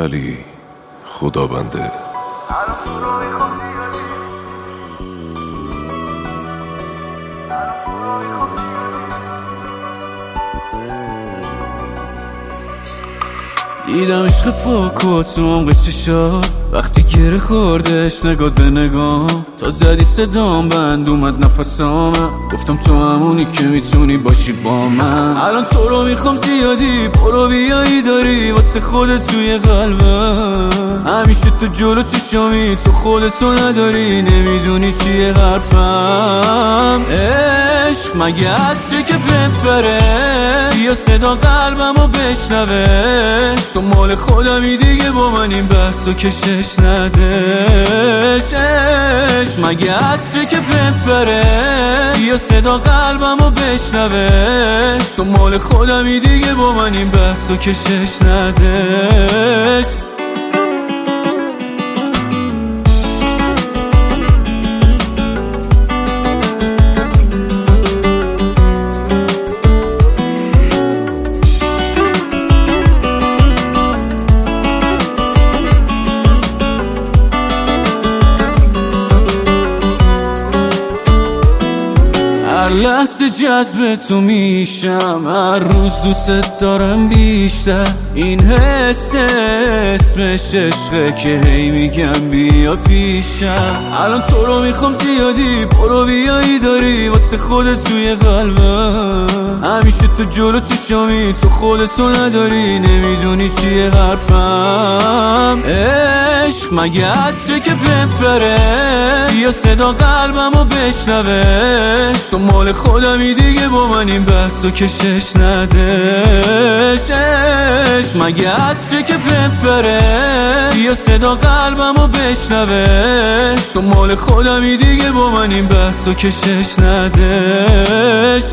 ولی خدا بنده. دیدم عشق پاک و تو عمق چشات وقتی گره خوردش نگات به نگام تا زدی صدام بند اومد نفسامم گفتم تو همونی که میتونی باشی با من. الان تو رو میخوام زیادی برو بیایی داری واسه خودت توی قلبم همیشه تو جلو چشامی تو خودتو نداری نمیدونی چیه حرفم. عشق مگه عطره که بپره یا صدا قلبمو بشنوه تو مال خودمی دیگه با من این بحثو کشش ندش. عشق مگه عطره که بپره یا صدا قلبمو بشنوه تو مال خودمی دیگه با من این بحثو کشش ندش. هر لحظه جذب تو میشم هر روز دوست دارم بیشتر این حس اسمش عشقه که هی میگم بیا پیشم. الان تو رو میخوام زیادی برو بیایی داری واسه خودت توی قلبم همیشه تو جلو چشامی تو خودتو نداری نمیدونی چیه حرفم. عشق مگه عطره که بپره یا صدا قلبمو بشنوه تو مال خودمی دیگه با من این بحثو کشش ندش. عشق مگه عطره که بپره یا صدا قلبمو بشنوه تو مال خودمی دیگه با من این بحثو کشش ندش.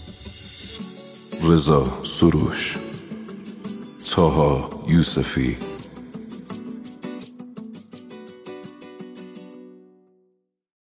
رضا سروش، طاها یوسفی.